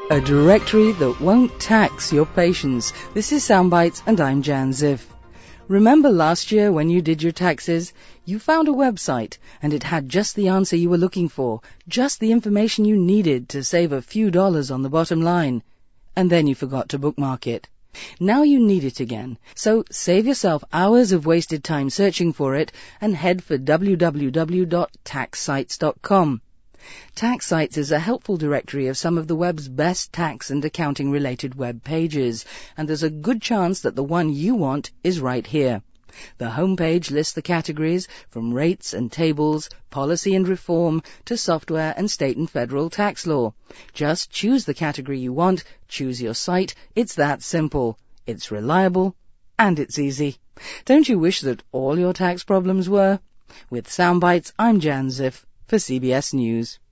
A directory that won't tax your patience. This is Soundbites and I'm Jan Ziff. Remember last year when you did your taxes, you found a website and it had just the answer you were looking for, just the information you needed to save a few dollars on the bottom line. And then you forgot to bookmark it. Now you need it again, so save yourself hours of wasted time searching for it and head for www.taxsites.com. TaxSites is a helpful directory of some of the web's best tax and accounting-related web pages, and there's a good chance that the one you want is right here. The homepage lists the categories from rates and tables, policy and reform, to software and state and federal tax law. Just choose the category you want, choose your site. It's that simple. It's reliable, and it's easy. Don't you wish that all your tax problems were? With Soundbites, I'm Jan Ziff for CBS News.